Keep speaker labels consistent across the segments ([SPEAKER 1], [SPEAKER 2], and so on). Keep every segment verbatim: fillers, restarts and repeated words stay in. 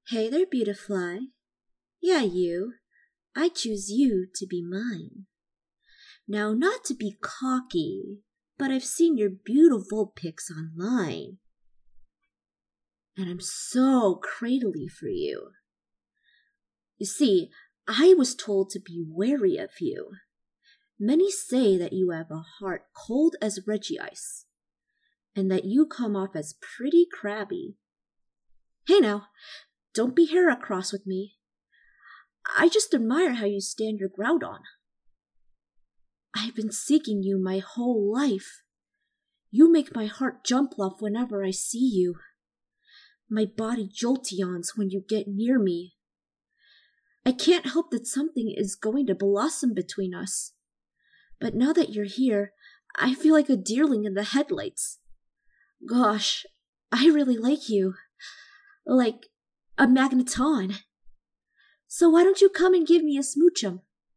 [SPEAKER 1] Hey there, Beautifly. Yeah, you. I choose you to be mine. Now, not to be cocky, but I've seen your beautiful pics online. And I'm so cradly for you. You see, I was told to be wary of you. Many say that you have a heart cold as Reggie ice, and that you come off as pretty crabby. Hey now, don't be hair-across with me. I just admire how you stand your ground on. I've been seeking you my whole life. You make my heart jump off whenever I see you. My body joltions when you get near me. I can't help that something is going to blossom between us. But now that you're here, I feel like a deerling in the headlights. Gosh, I really like you. Like a magneton. So why don't you come and give me a smoochum?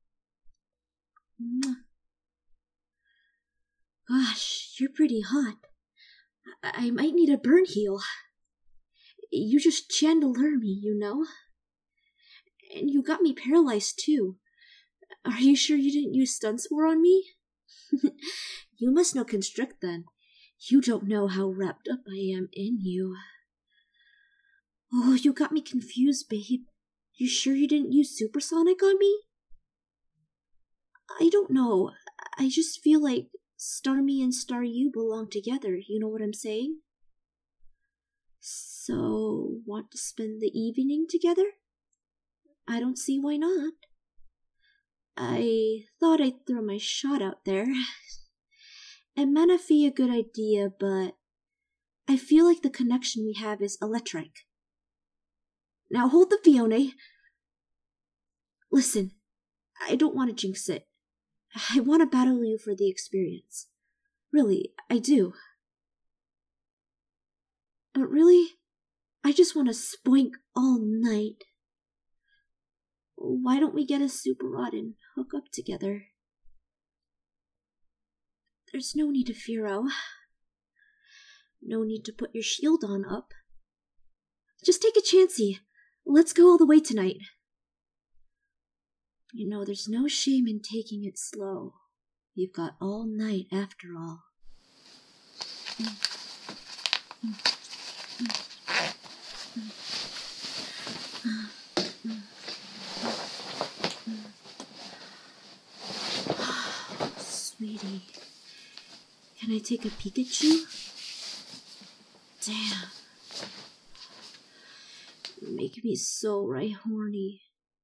[SPEAKER 1] Gosh, you're pretty hot. I, I might need a burn heal. You just chandelier me, you know? And you got me paralyzed too. Are you sure you didn't use stun spore on me? You must know Constrict then. You don't know how wrapped up I am in you. Oh, you got me confused, babe. You sure you didn't use supersonic on me? I don't know. I just feel like Star Me and Star You belong together, you know what I'm saying? So, want to spend the evening together? I don't see why not. I thought I'd throw my shot out there. It might not be a good idea, but I feel like the connection we have is electric. Now hold the Fiona. Listen, I don't want to jinx it. I want to battle you for the experience. Really, I do. But really, I just want to spoink all night. Why don't we get a super rod and hook up together? There's no need to fear-o. No need to put your shield on up. Just take a chancey. Let's go all the way tonight. You know, there's no shame in taking it slow. You've got all night after all. Sweetie, can I take a Pikachu? Damn. You make me so right horny.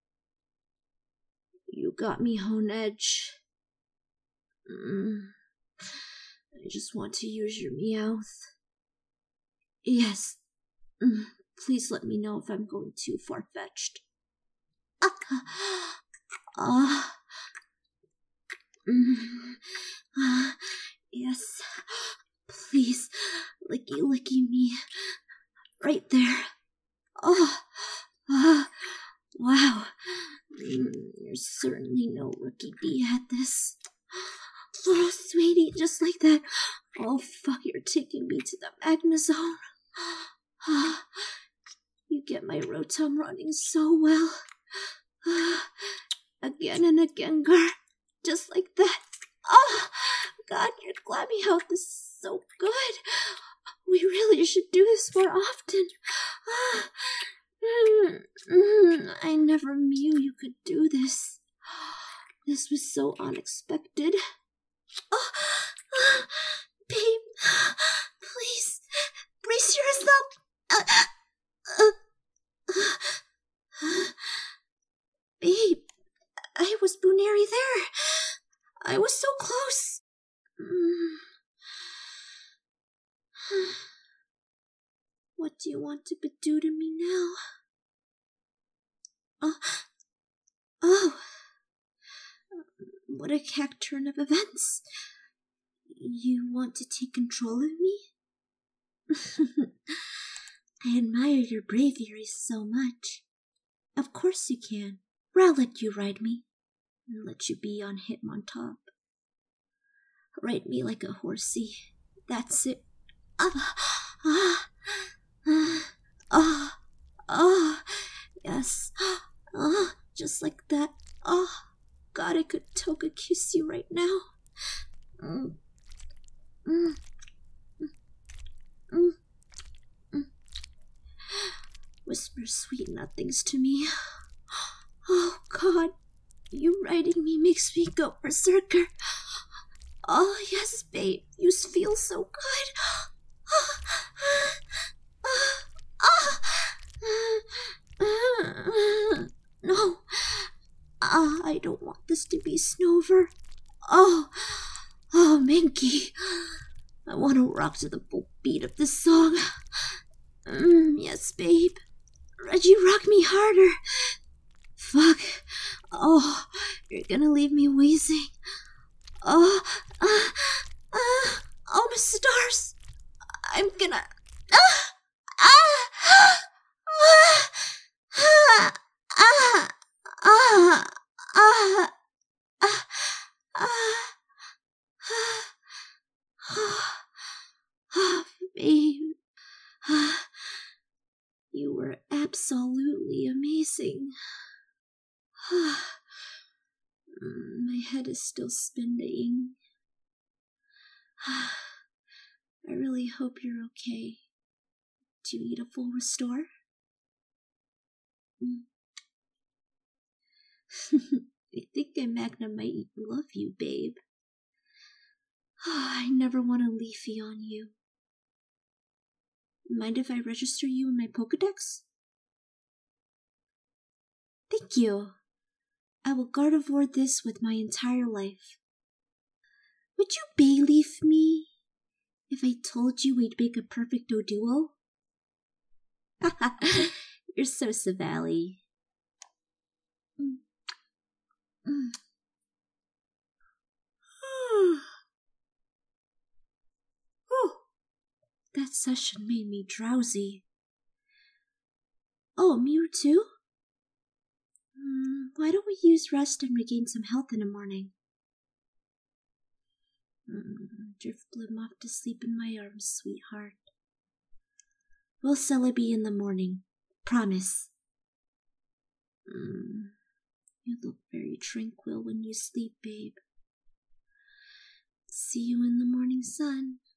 [SPEAKER 1] You got me on edge. Mm. I just want to use your Meowth. Yes. Mm. Please let me know if I'm going too far-fetched. Ah. Ah. Mm. Ah. Yes. Please, licky licky me. Right there. Oh. Ah. Wow. Mm, you're certainly no rookie bee at this. Oh, sweetie, just like that. Oh, fuck, you're taking me to the Magna Zone. Ah, you get my Rotom running so well. Ah, again and again, girl. Just like that. Oh, God, your Glabby health is so good. We really should do this more often. Ah. Mm, mm, I never knew you could do this. This was so unexpected. Oh, uh, babe, please, brace yourself. Uh, uh, uh, babe, I was Buneri there. I was so close. Mm. What do you want to do to me now? Oh, oh, what a cack turn of events. You want to take control of me? I admire your bravery so much. Of course you can. I'll let you ride me, and let you be on Hitmontop. Ride me like a horsey. That's it. Ah, ah, ah, ah, ah. just like that. Oh, God, I could toga kiss you right now. Mm. Mm. Mm. Mm. Whisper sweet nothings to me. Oh, God, you writing me makes me go berserker. Oh, yes, babe, you feel so good. No, uh, I don't want this to be Snover. Oh, oh, Minky, I want to rock to the full beat of this song. Mm, yes, babe. Reggie, rock me harder. Fuck. Oh, you're gonna leave me wheezing. Oh, uh, uh, oh, my stars. I'm gonna... Ah, ah, ah, ah, ah, ah, ah, ah, ah, ah, babe. You were absolutely amazing. My head is still spinning. I really hope you're okay. Do you need a full restore? Mm. I think I Magna might love you, babe. I never want to leafy on you. Mind if I register you in my Pokedex? Thank you. I will Gardevoir this with my entire life. Would you Bayleaf me if I told you we'd make a perfect duo? You're so Savally. Mm. Mm. Oh, that session made me drowsy. Oh, Mew too? Mm, why don't we use rest and regain some health in the morning? Mm, Drifblim off to sleep in my arms, sweetheart. We'll celebrate in the morning. Promise. Mm, you look very tranquil when you sleep, babe. See you in the morning sun.